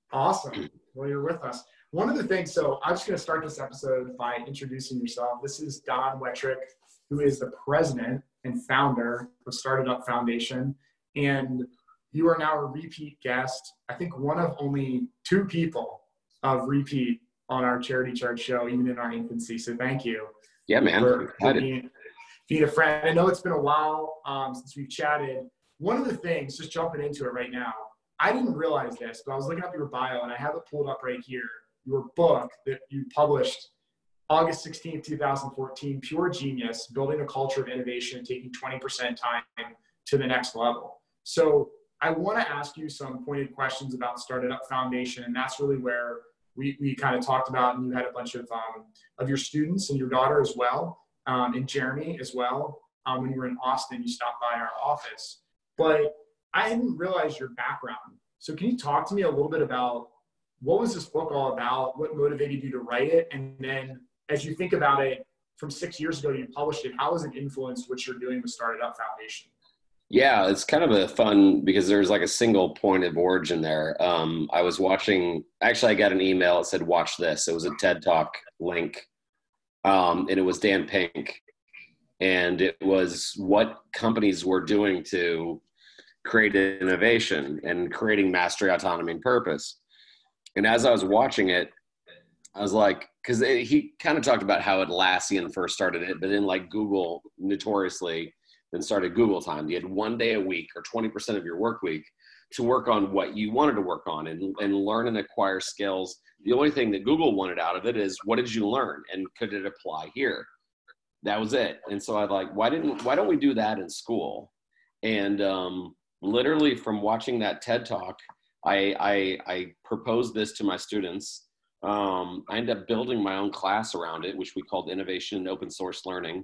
Awesome. Well, you're with us. One of the things, so I'm just going to start this episode by introducing yourself. This is Don Wettrick, who is the president and founder of Started Up Foundation. And you are now a repeat guest. I think one of only two people of repeat on our Charity Charge show, even in our infancy. So thank you. Yeah, man. For being a friend. I know it's been a while since we've chatted. One of the things, just jumping into it right now, I didn't realize this, but I was looking up your bio and I have it pulled up right here. Your book that you published August 16th, 2014, Pure Genius, Building a Culture of Innovation, Taking 20% Time to the Next Level. So I want to ask you some pointed questions about Started Up Foundation, and that's really where we kind of talked about, and you had a bunch of your students and your daughter as well, and Jeremy as well. When you were in Austin, you stopped by our office. But I didn't realize your background. So can you talk to me a little bit about what was this book all about? What motivated you to write it? And then as you think about it, from 6 years ago, you published it. How has it influenced what you're doing with Started Up Foundation? Yeah, it's kind of a fun because there's like a single point of origin there. I was watching, actually I got an email that said, watch this. It was a TED Talk link. And it was Dan Pink. And it was what companies were doing to create innovation and creating mastery, autonomy, and purpose. And as I was watching it, I was like, because he kind of talked about how Atlassian first started it, but then like Google notoriously then started Google Time. You had 1 day a week or 20% of your work week to work on what you wanted to work on and learn and acquire skills. The only thing that Google wanted out of it is, what did you learn and could it apply here? That was it. And so I was like, why don't we do that in school? And literally from watching that TED Talk, I proposed this to my students. I ended up building my own class around it, which we called Innovation and Open Source Learning.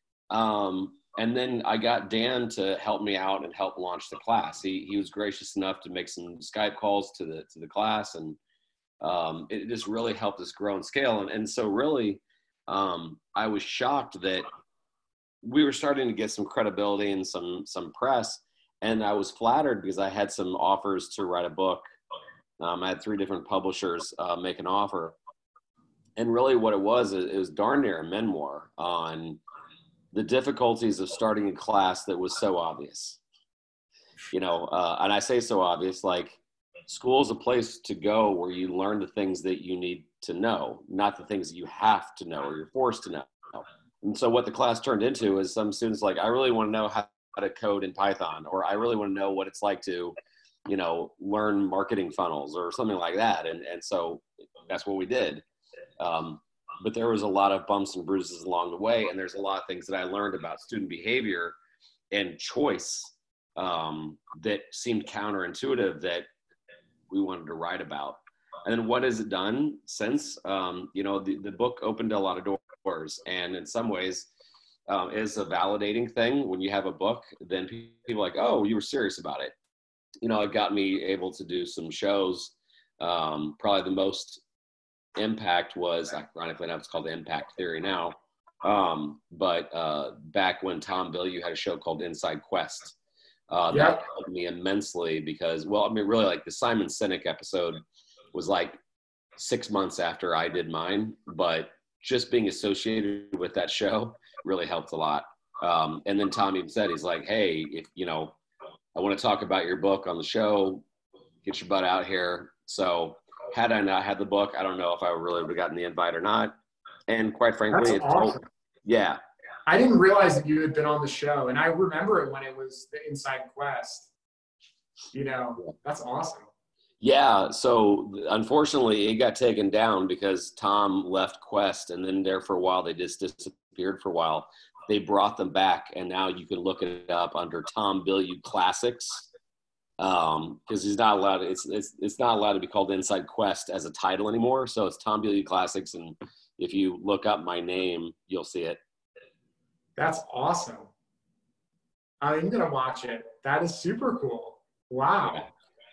And then I got Dan to help me out and help launch the class. He was gracious enough to make some Skype calls to the class, and it just really helped us grow and scale. And so really, I was shocked that we were starting to get some credibility and some press. And I was flattered because I had some offers to write a book. I had 3 different publishers make an offer. And really what it was darn near a memoir on the difficulties of starting a class that was so obvious. And I say so obvious, like school is a place to go where you learn the things that you need to know, not the things that you have to know or you're forced to know. And so what the class turned into is some students like, I really want to know how to code in Python, or I really want to know what it's like to, learn marketing funnels or something like that. And so that's what we did. But there was a lot of bumps and bruises along the way. And there's a lot of things that I learned about student behavior and choice that seemed counterintuitive that we wanted to write about. And then what has it done since? The book opened a lot of doors, and in some ways is a validating thing. When you have a book, then people are like, oh, you were serious about it. It got me able to do some shows. Probably the most impact was, ironically enough, it's called the Impact Theory now. But back when Tom Bilyeu had a show called Inside Quest, that helped me immensely because, really like the Simon Sinek episode was like 6 months after I did mine, but just being associated with that show really helped a lot. And then Tom even said, he's like, hey, if, I want to talk about your book on the show, get your butt out here. So had I not had the book, I don't know if I really would have gotten the invite or not. And quite frankly, That's awesome. Yeah. I didn't realize that you had been on the show, and I remember it when it was the Inside Quest. That's awesome. Yeah. So unfortunately, it got taken down because Tom left Quest, and then there for a while, they just disappeared for a while. They brought them back, and now you can look it up under Tom Bilyeu Classics. Because he's not allowed. It's not allowed to be called Inside Quest as a title anymore. So it's Tom Bilyeu Classics, and if you look up my name, you'll see it. That's awesome. I'm gonna watch it. That is super cool. Wow. Yeah.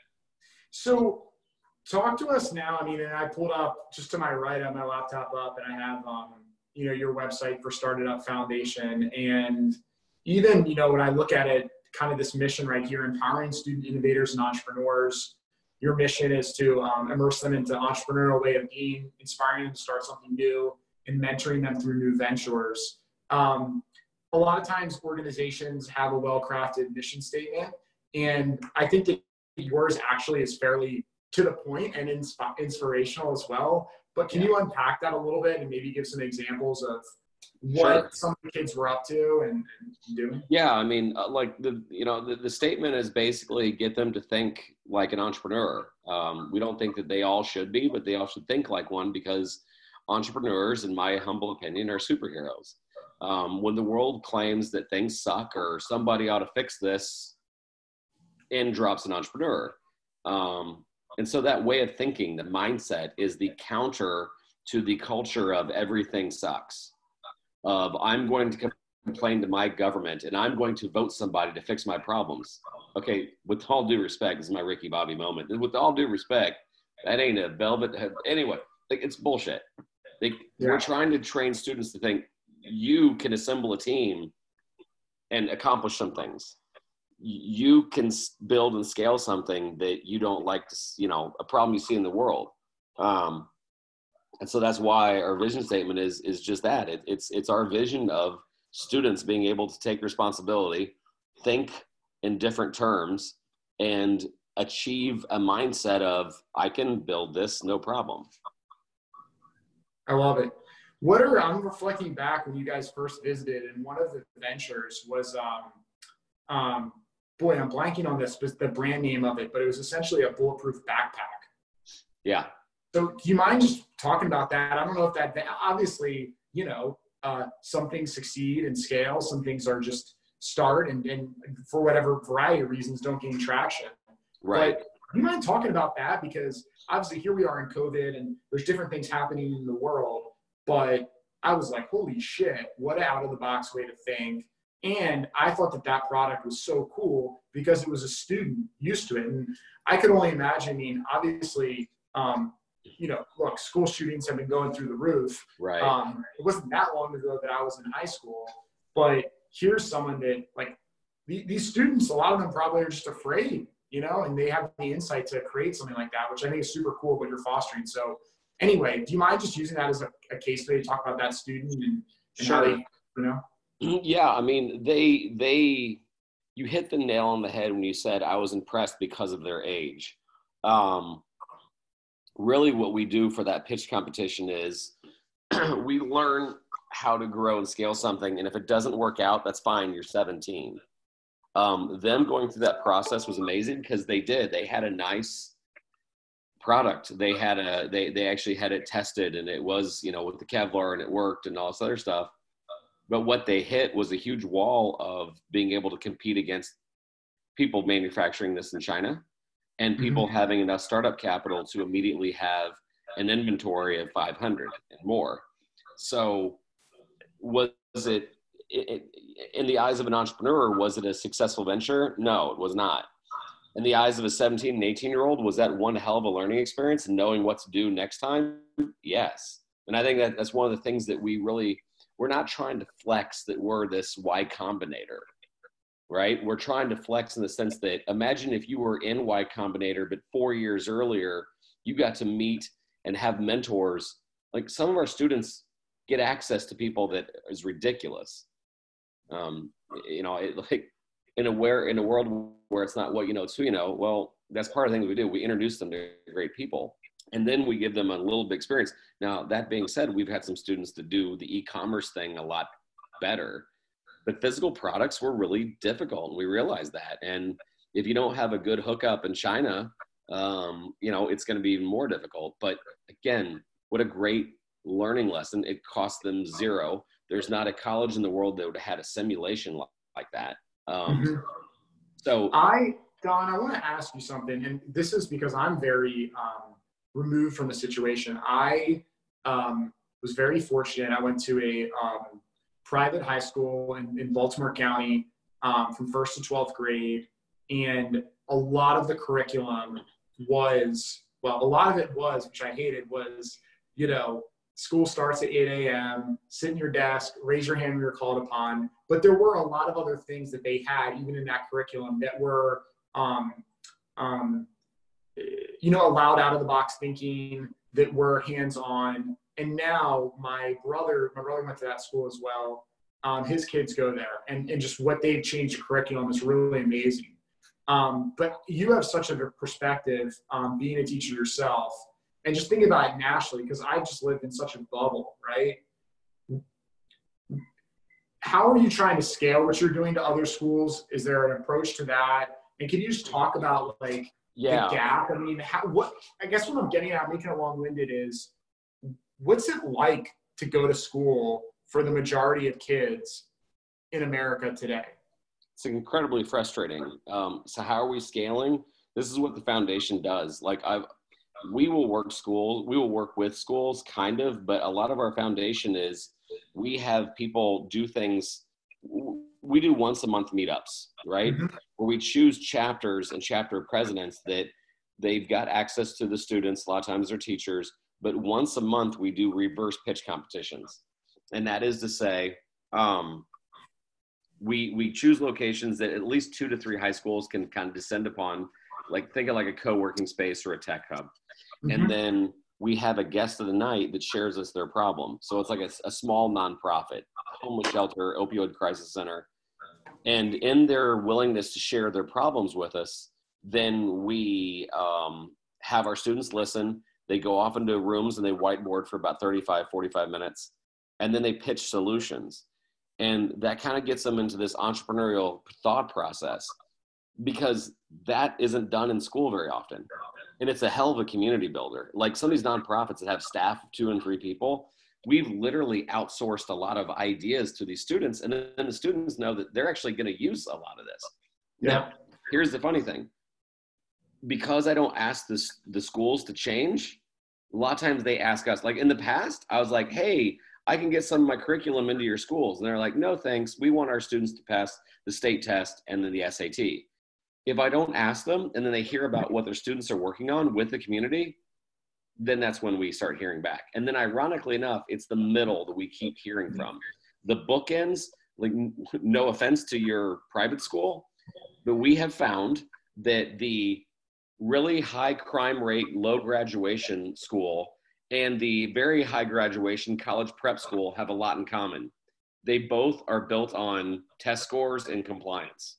So talk to us now. And I pulled up just to my right on my laptop up, and I have your website for Started Up Foundation, and even when I look at it, kind of this mission right here, empowering student innovators and entrepreneurs your mission is to immerse them into entrepreneurial way of being, inspiring them to start something new, and mentoring them through new ventures. A lot of times organizations have a well-crafted mission statement, and I think that yours actually is fairly to the point and inspirational as well. But can you unpack that a little bit and maybe give some examples of what some of the kids were up to and doing? Yeah, I mean, like the statement is basically get them to think like an entrepreneur. We don't think that they all should be, but they all should think like one, because entrepreneurs, in my humble opinion, are superheroes. When the world claims that things suck or somebody ought to fix this, in drops an entrepreneur. And so that way of thinking, the mindset, is the counter to the culture of everything sucks. Of I'm going to complain to my government and I'm going to vote somebody to fix my problems. Okay, with all due respect, this is my Ricky Bobby moment. With all due respect, that ain't a velvet. Anyway, like, it's bullshit. We're trying to train students to think you can assemble a team and accomplish some things. You can build and scale something that you don't like to, a problem you see in the world. And so that's why our vision statement is just that. It's our vision of students being able to take responsibility, think in different terms, and achieve a mindset of, I can build this, no problem. I love it. I'm reflecting back when you guys first visited, and one of the ventures was, boy, I'm blanking on the brand name of it, but it was essentially a bulletproof backpack. Yeah. So do you mind just talking about that? I don't know if that obviously, some things succeed and scale. Some things are just start and for whatever variety of reasons don't gain traction. Right. But do you mind talking about that? Because obviously here we are in COVID and there's different things happening in the world, but I was like, holy shit, what an out of the box way to think. And I thought that product was so cool because it was a student used to it. And I could only imagine, obviously, look, school shootings have been going through the roof. Right. It wasn't that long ago that I was in high school, but here's someone that, like, these students, a lot of them probably are just afraid, and they have the insight to create something like that, which I think is super cool what you're fostering. So anyway, do you mind just using that as a case study to talk about that student and sure. How they, Yeah, I mean, you hit the nail on the head when you said I was impressed because of their age. Really what we do for that pitch competition is we learn how to grow and scale something. And if it doesn't work out, that's fine. You're 17. Them going through that process was amazing because they had a nice product. They actually had it tested, and it was, with the Kevlar, and it worked and all this other stuff. But what they hit was a huge wall of being able to compete against people manufacturing this in China and people having enough startup capital to immediately have an inventory of 500 and more. So was it, in the eyes of an entrepreneur, was it a successful venture? No, it was not. In the eyes of a 17 and 18-year-old, was that one hell of a learning experience and knowing what to do next time? Yes. And I think that's one of the things that we're not trying to flex that we're this Y Combinator, right? We're trying to flex in the sense that, imagine if you were in Y Combinator, but 4 years earlier, you got to meet and have mentors. Like, some of our students get access to people that is ridiculous. Like in a world where it's not what you know, it's who you know. Well, that's part of the thing we do. We introduce them to great people, and then we give them a little bit experience. Now, that being said, we've had some students to do the e-commerce thing a lot better, but physical products were really difficult, and we realized that. And if you don't have a good hookup in China, it's going to be even more difficult. But again, what a great learning lesson. It cost them zero. There's not a college in the world that would have had a simulation like that. So Don, I want to ask you something, and this is because I'm very removed from the situation. I was very fortunate. I went to a private high school in Baltimore County from 1st to 12th grade, and a lot of the curriculum was, which I hated, was, school starts at 8 a.m., sit in your desk, raise your hand when you're called upon. But there were a lot of other things that they had, even in that curriculum, that were allowed out of the box thinking, that were hands-on. And now my brother went to that school as well. His kids go there, and just what they've changed the curriculum is really amazing. But you have such a perspective, being a teacher yourself, and just thinking about it nationally, because I just lived in such a bubble, right? How are you trying to scale what you're doing to other schools? Is there an approach to that? And can you just talk about the gap? I mean, I guess what I'm getting at, making it long-winded, is what's it like to go to school for the majority of kids in America today? It's incredibly frustrating. So how are we scaling? This is what the foundation does. We will work with schools kind of, but a lot of our foundation is we have people do things. We do once a month meetups, right? Mm-hmm. Where we choose chapters and chapter presidents that they've got access to the students. A lot of times they're teachers, but once a month we do reverse pitch competitions. And that is to say, we choose locations that at least 2 to 3 high schools can kind of descend upon, think of like a co-working space or a tech hub. Mm-hmm. And then we have a guest of the night that shares us their problem. So it's like a small nonprofit, homeless shelter, opioid crisis center. And in their willingness to share their problems with us, then we have our students listen. They go off into rooms and they whiteboard for about 35, 45 minutes. And then they pitch solutions. And that kind of gets them into this entrepreneurial thought process, because that isn't done in school very often. And it's a hell of a community builder. Like some of these nonprofits that have staff of 2 and 3 people, we've literally outsourced a lot of ideas to these students. And then the students know that they're actually going to use a lot of this. Yeah. Now, here's the funny thing. Because I don't ask the schools to change, a lot of times they ask us. Like in the past, I was like, hey, I can get some of my curriculum into your schools. And they're like, no, thanks. We want our students to pass the state test and then the SAT. If I don't ask them and then they hear about what their students are working on with the community, then that's when we start hearing back. And then ironically enough, it's the middle that we keep hearing from. The bookends, no offense to your private school, but we have found that the really high crime rate, low graduation school and the very high graduation college prep school have a lot in common. They both are built on test scores and compliance.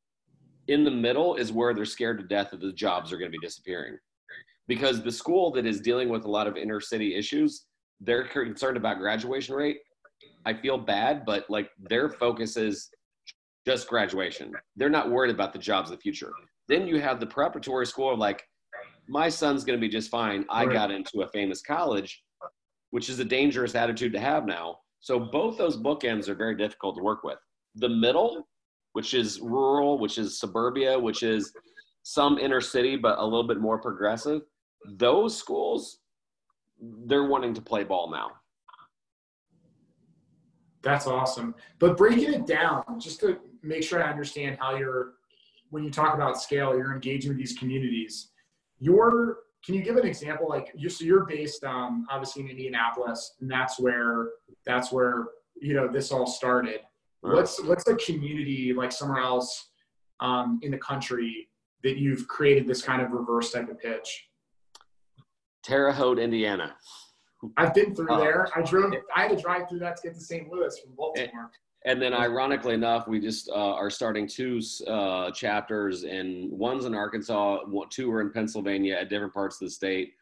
In the middle is where they're scared to death that the jobs are going to be disappearing. Because the school that is dealing with a lot of inner city issues, they're concerned about graduation rate. I feel bad, but their focus is just graduation. They're not worried about the jobs of the future. Then you have the preparatory school my son's going to be just fine. I got into a famous college, which is a dangerous attitude to have now. So both those bookends are very difficult to work with. The middle, which is rural, which is suburbia, which is some inner city, but a little bit more progressive. Those schools, they're wanting to play ball now. That's awesome. But breaking it down, just to make sure I understand how when you talk about scale, you're engaging with these communities. Can you give an example? So you're based obviously in Indianapolis, and that's where this all started. What's a community somewhere else in the country that you've created this kind of reverse type of pitch? Terre Haute, Indiana. I've been through there. I had to drive through that to get to St. Louis from Baltimore. And then ironically enough, we just are starting 2 chapters, and one's in Arkansas, 2 are in Pennsylvania at different parts of the state.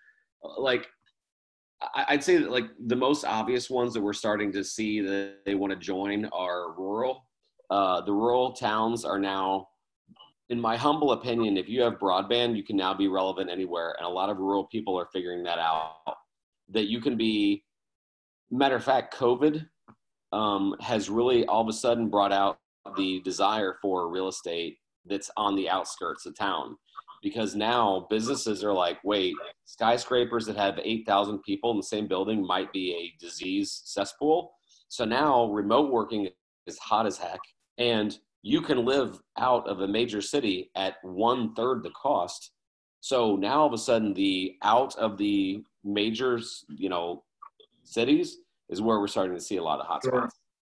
I'd say that the most obvious ones that we're starting to see that they want to join are rural. The rural towns are now, in my humble opinion, if you have broadband, you can now be relevant anywhere. And a lot of rural people are figuring that out, that you can be, matter of fact, COVID has really all of a sudden brought out the desire for real estate that's on the outskirts of town. Because now businesses are like, wait, skyscrapers that have 8,000 people in the same building might be a disease cesspool. So now remote working is hot as heck. And you can live out of a major city at 1/3 the cost. So now all of a sudden the out of the major, cities is where we're starting to see a lot of hotspots.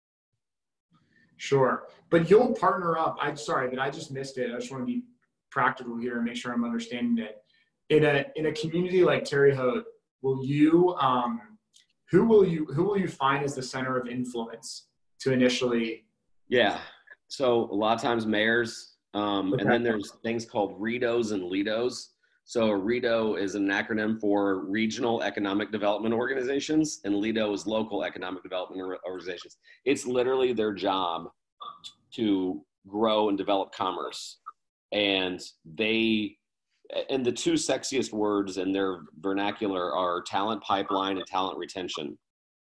Sure. But you'll partner up. I'm sorry that I just missed it. I just want to be practical here and make sure I'm understanding it. in a community like Terre Haute, will you who will you find as the center of influence to initially? Yeah. So a lot of times mayors, Okay. and then there's things called REDOs and LEDOs. So a REDO is an acronym for Regional Economic Development Organizations, and LEDO is Local Economic Development Organizations. It's literally their job to grow and develop commerce. And the two sexiest words in their vernacular are talent pipeline and talent retention.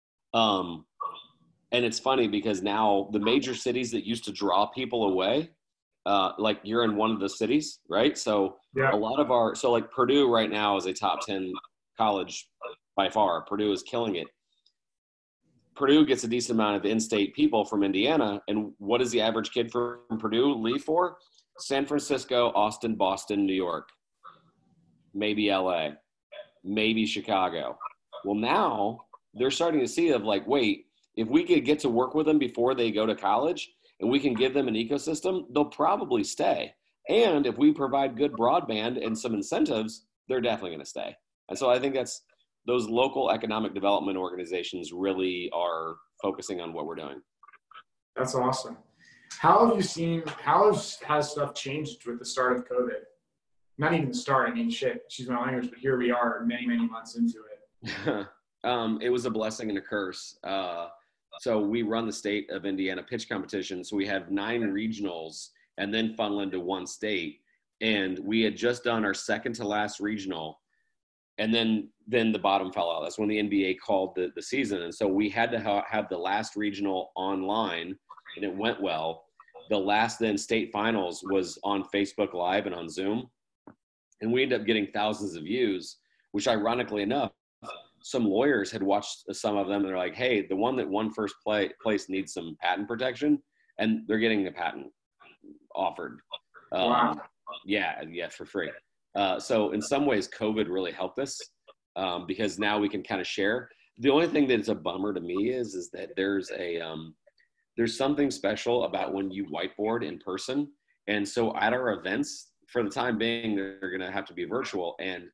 And it's funny because now the major cities that used to draw people away, like you're in one of the cities, right? So Yeah. a lot of so like Purdue right now is a top 10 college by far. Purdue is killing it. Purdue gets a decent amount of in-state people from Indiana. And what does the average kid from Purdue leave for? San Francisco, Austin, Boston, New York, maybe LA, maybe Chicago. Well, now they're starting to see of like, wait, if we could get to work with them before they go to college and we can give them an ecosystem, they'll probably stay. And if we provide good broadband and some incentives, they're definitely going to stay. And so I think those local economic development organizations really are focusing on what we're doing. That's awesome. How has stuff changed with the start of COVID? Not even the start. I mean, shit, she's my language, but here we are many, many months into it. It was a blessing and a curse. So we run the state of Indiana pitch competition. So we have 9 regionals and then funnel into one state. And we had just done our second to last regional. And then the bottom fell out. That's when the NBA called the season. And so we had to have the last regional online, and it went well. The last then state finals was on Facebook Live and on Zoom. And we ended up getting thousands of views, which ironically enough, some lawyers had watched some of them and they're like, hey, the one that won first place needs some patent protection, and they're getting a patent offered. Wow. Yeah, for free. So in some ways, COVID really helped us because now we can kind of share. The only thing that's a bummer to me is that there's something special about when you whiteboard in person. And so at our events, for the time being, they're going to have to be virtual. And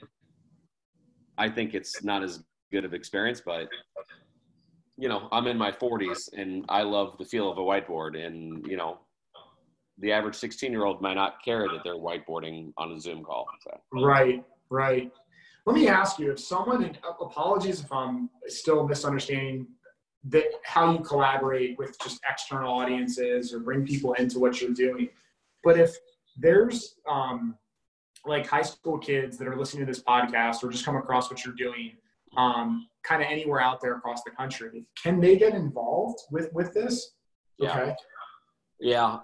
I think it's not as good of experience, but I'm in my 40s and I love the feel of a whiteboard, and the average 16-year-old might not care that they're whiteboarding on a Zoom call. So. Right. Let me ask you, if someone, and apologies if I'm still misunderstanding how you collaborate with just external audiences or bring people into what you're doing, but if there's like high school kids that are listening to this podcast or just come across what you're doing kind of anywhere out there across the country, can they get involved with this? Yeah. Okay. Yeah.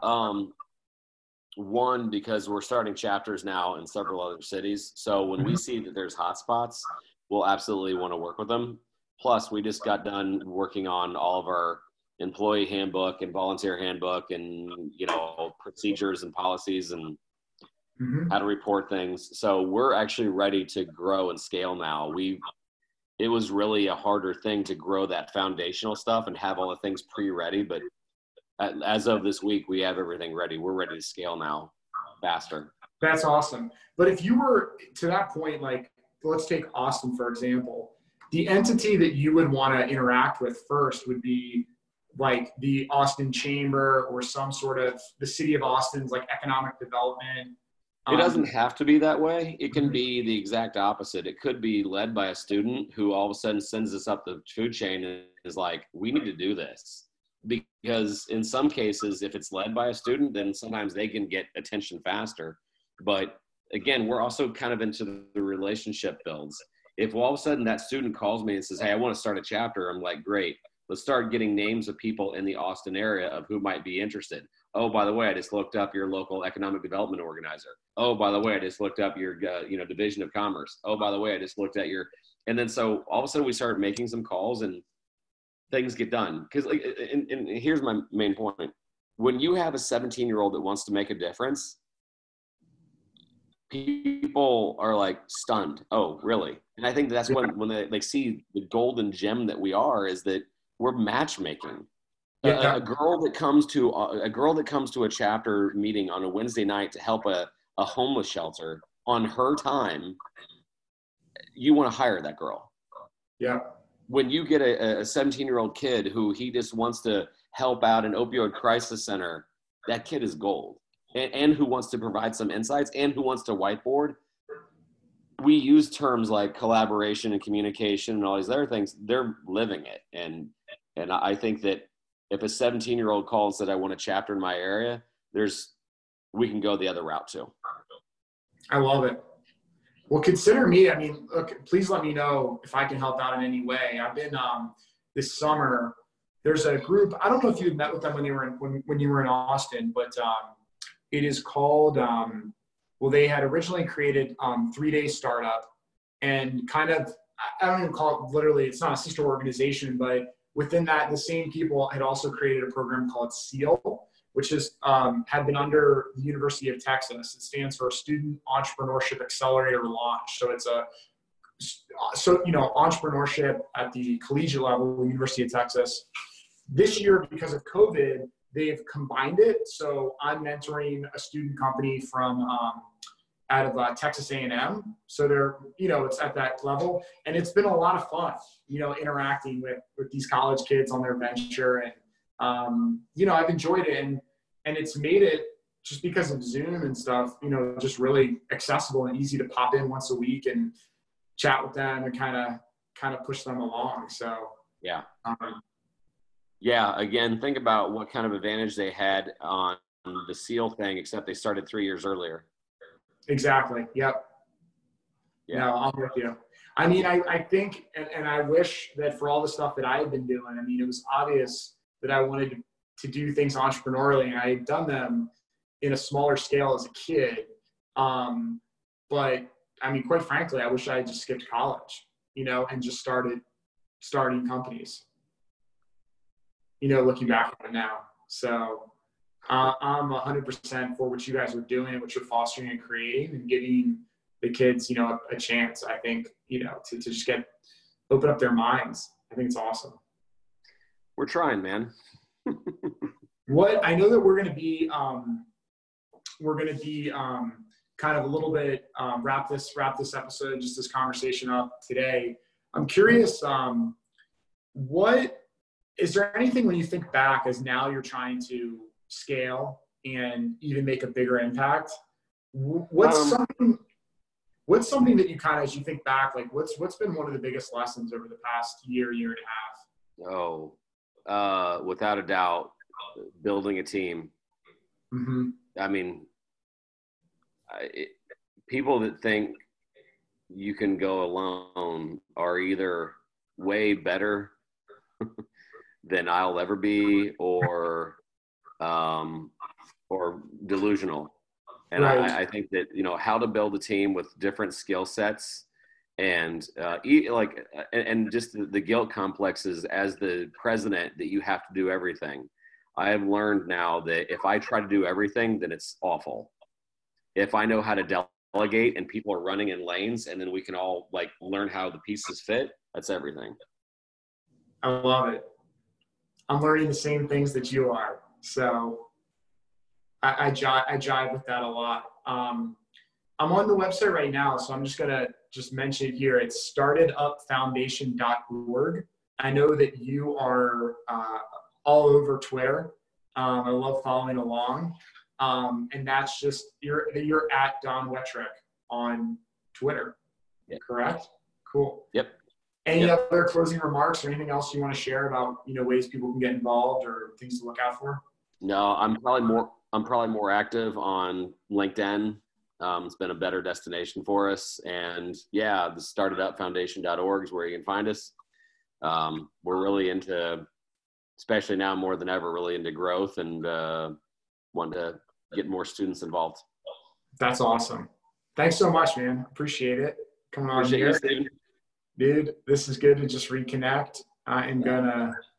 One, because we're starting chapters now in several other cities. So when we see that there's hotspots, we'll absolutely want to work with them. Plus, we just got done working on all of our employee handbook and volunteer handbook and, procedures and policies and how to report things. So we're actually ready to grow and scale now. It was really a harder thing to grow that foundational stuff and have all the things pre-ready, but as of this week, we have everything ready. We're ready to scale now faster. That's awesome. But if you were to that point, like, let's take Austin, for example, the entity that you would want to interact with first would be like the Austin Chamber or some sort of the city of Austin's like economic development. It doesn't have to be that way. It can be the exact opposite. It could be led by a student who all of a sudden sends us up the food chain and is like, we need to do this. Because in some cases, if it's led by a student, then sometimes they can get attention faster. But again, we're also kind of into the relationship builds. If all of a sudden that student calls me and says, hey, I want to start a chapter, I'm like, great. Let's start getting names of people in the Austin area of who might be interested. Oh, by the way, I just looked up your local economic development organizer. Oh, by the way, I just looked up your division of commerce. Oh, by the way, I just looked at and then so all of a sudden we start making some calls and things get done. Because and here's my main point. When you have a 17-year-old that wants to make a difference, people are like stunned. Oh, really? And I think that's when they see the golden gem that we are, is that we're matchmaking. Yeah. A girl that comes to a chapter meeting on a Wednesday night to help a homeless shelter on her time, you want to hire that girl. Yeah. When you get a 17-year-old kid who he just wants to help out an opioid crisis center, that kid is gold. And who wants to provide some insights and who wants to whiteboard. We use terms like collaboration and communication and all these other things. They're living it. And I think that if a 17-year-old calls that I want a chapter in my area, we can go the other route too. I love it. Well, consider me. I mean, look, please let me know if I can help out in any way. I've been this summer. There's a group. I don't know if you met with them when you were in Austin, but it is called. Well, they had originally created 3-Day Startup, and kind of, I don't even call it literally. It's not a sister organization, but within that, the same people had also created a program called SEAL, which is had been under the University of Texas. It stands for Student Entrepreneurship Accelerator Launch. So it's entrepreneurship at the collegiate level, University of Texas. This year, because of COVID, they've combined it. So I'm mentoring a student company from out of Texas A&M. So they're, it's at that level, and it's been a lot of fun, interacting with these college kids on their venture. And, I've enjoyed it, and it's made it, just because of Zoom and stuff, just really accessible and easy to pop in once a week and chat with them and kind of push them along. So, yeah. Yeah. Again, think about what kind of advantage they had on the SEAL thing, except they started 3 years earlier. Exactly. Yep. Yeah. No, I'm with you. I mean, I think, and I wish that for all the stuff that I had been doing, I mean, it was obvious that I wanted to do things entrepreneurially, and I had done them in a smaller scale as a kid. But I mean, quite frankly, I wish I had just skipped college, and just starting companies, looking back on it now. So I'm 100% for what you guys are doing and what you're fostering and creating and giving the kids, a chance, I think, to just open up their minds. I think it's awesome. We're trying, man. I know that we're going to be kind of a little bit, wrap this episode, just this conversation up today. I'm curious, is there anything when you think back as now you're trying to scale and even make a bigger impact? What's something that you kind of, as you think back, like what's been one of the biggest lessons over the past year and a half? Without a doubt, building a team. Mm-hmm. I mean, people that think you can go alone are either way better than I'll ever be, or delusional. And right. I think that, how to build a team with different skill sets and just the guilt complexes as the president that you have to do everything. I have learned now that if I try to do everything, then it's awful. If I know how to delegate and people are running in lanes and then we can all learn how the pieces fit, that's everything. I love it. I'm learning the same things that you are. So I jive with that a lot. I'm on the website right now, so I'm just going to mention it here. It's startedupfoundation.org. I know that you are all over Twitter. I love following along. And that's just, you're at Don Wettrick on Twitter, yep. Correct? Cool. Yep. Any other closing remarks or anything else you want to share about, ways people can get involved or things to look out for? No, I'm probably more active on LinkedIn. It's been a better destination for us. And the startedupfoundation.org is where you can find us. We're really into, especially now more than ever, really into growth and want to get more students involved. That's awesome. Thanks so much, man. Appreciate it. Coming on here. You, dude, this is good to just reconnect. I'm gonna